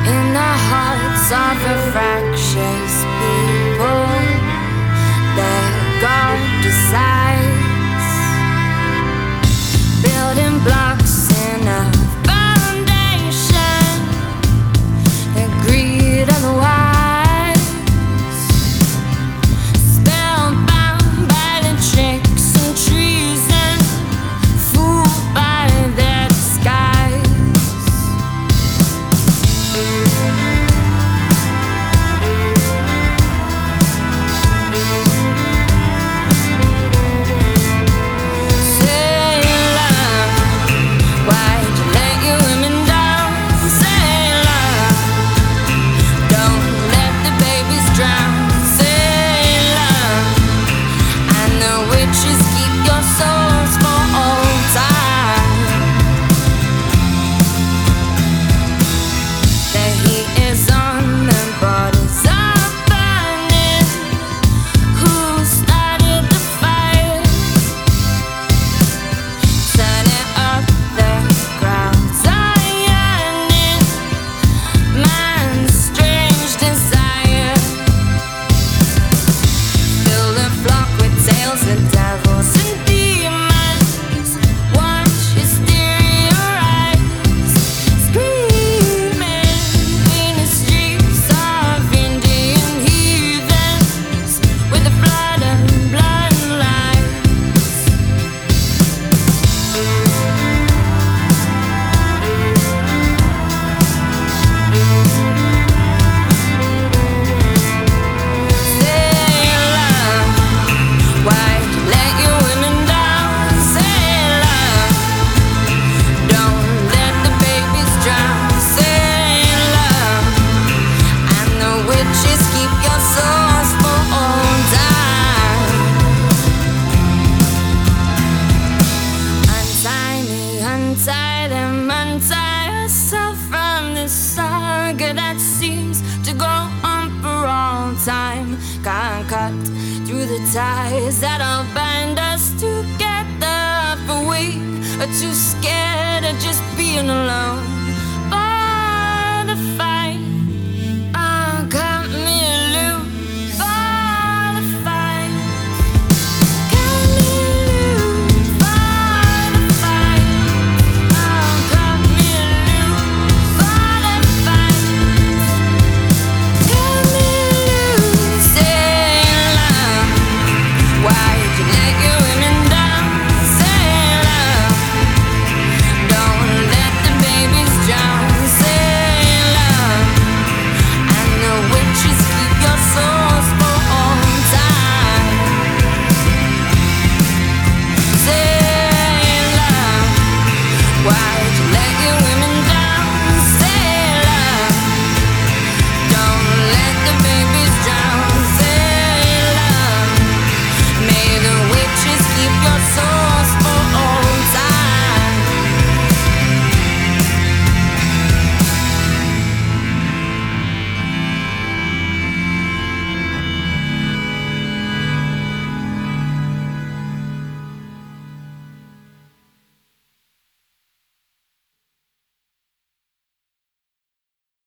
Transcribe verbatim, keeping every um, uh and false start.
in the hearts of a fractious people. Their God decides, building blocks in a foundation, the greed of the wise, spellbound by the tricks and treason, fooled by their disguise. Untie them, untie yourself from this saga that seems to go on for all time. Can't cut through the ties that'll bind us together, for we are too scared of just being alone.